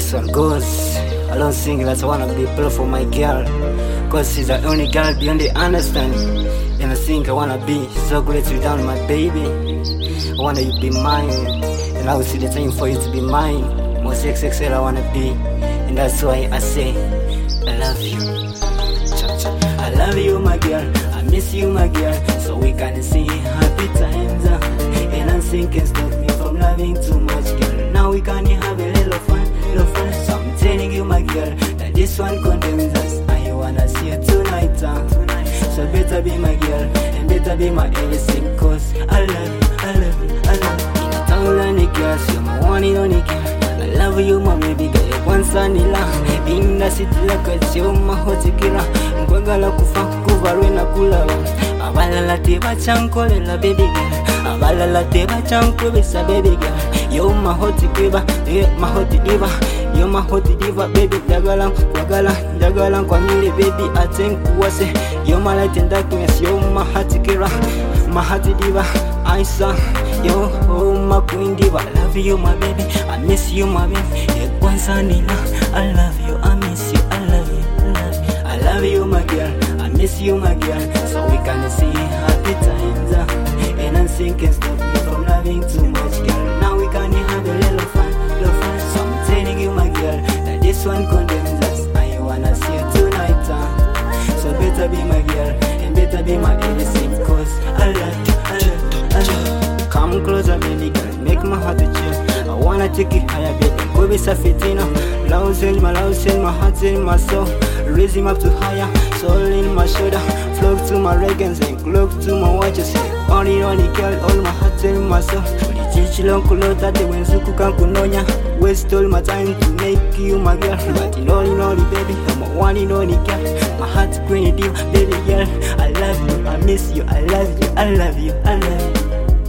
this one goes. I don't sing that I wanna be proud for my girl, cause she's the only girl beyond the understanding. And I think I wanna be so great you down, my baby. I wanna you be mine, and I will see the time for you to be mine. Most XXL I wanna be, and that's why I say I love you. I love you, my girl. I miss you, my girl. So we can see happy times, and nothing can stop me from loving too much, girl. Now we can have a little fun, little fun. So I'm telling you, my girl, that this one condemns us. I wanna see you tonight, So better be my girl, and better be my everything, cause I love you, I love you, I love you. In a town and the girls, you're my one and only girl. I love you, my baby girl, once and in the city like you're my hot killer. Mkwagala kufa kuvarwe na kulala. Abalala teba chankolela baby girl. Abalala teba chankobesa baby girl. You're my hot diva, yeah, my hot diva. You're my hot diva, baby. Dagala, dagala, kwa mili baby. I think wase. You're my light in darkness. You're my hot killer, my hot diva. I saw yo, oh my queen diva. I love you, my baby. I miss you, my baby. I love you, I miss you, I love you, I love you. I love you, my girl. I miss you, my girl. So we can see happy times, and nothing can stop me from loving too much, girl. Now we can have a little fun, little fun. So I'm telling you, my girl, that this one condemns us. I wanna see you tonight, So better be my girl, and better be my everything, cause I love you, I love you, I love you. Come closer, baby girl, make my heart to chill. I wanna take it higher, baby. Go be Safitina. Loud in my heart in my soul. Raise him up to higher, soul in my shoulder. Flow to my regens and cloak to my watches. Only girl, all my heart in my soul. Teach long kulota te wenzuku kankunonya. Waste all my time to make you my girl. But in all, baby, I'm a one and only girl. My heart's queen diva, baby girl. I love you, I miss you, I love you, I love you, I love you.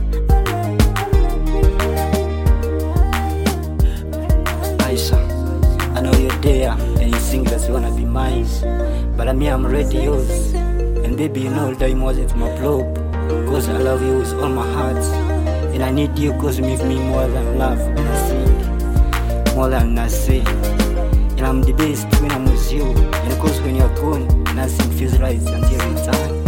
I know you're there and you think that you wanna be mine, but I'm already yours. And baby, you know that you wasn't my blob, cause I love you with all my heart. And I need you cause you make me more than love and I sing, more than I say. And I'm the best when I'm with you, and of course when you're gone, nothing feels right until you return.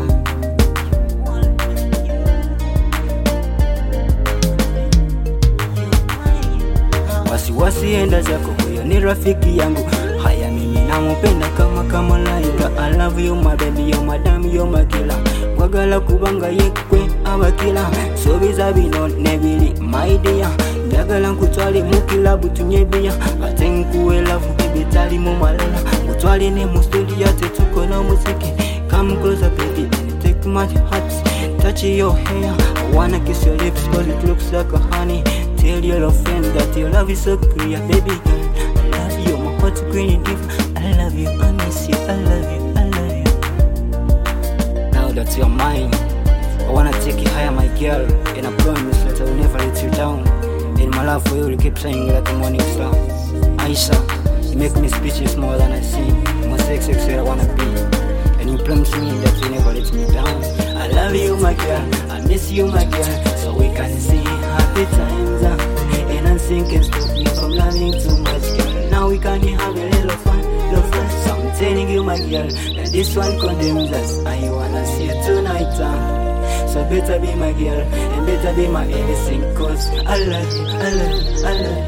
Wasienda zako huyo ni rafiki yangu. Haya mimi namupenda kama malaika. I love you my baby, you're my damn, you're my killer. Kwagala kubanga yekwe abakila. So biza bino nebili my dear. Njagala nkutwali mukilabu tunyebia. Atenkuwe love baby tali mu malala. Mutwali ne mu studio tetuko na muziki. Come closer baby and take my heart. Touch your hair, I wanna kiss your lips cause it looks like a honey. Tell your friend that your love is so clear, baby girl. I love you, my hot queen diva. I love you, I miss you, I love you, I love you. Now that you're mine, I wanna take you higher, my girl. And I promise that I will never let you down. And my love for you will keep shining like a morning star. Aisha, you make me speechless more than I sing. Most XXL I wanna be. And you promise me that you never let me down. I love you, my girl. I miss you, my girl. So we can see happy times, and nothing can stop me from loving too much, girl. Now we can have a little fun, little fun. So I'm telling you, my girl, that this one condemns us. I wanna see you tonight, So better be my girl, and better be my everything, cause I love you, I love you, I love you.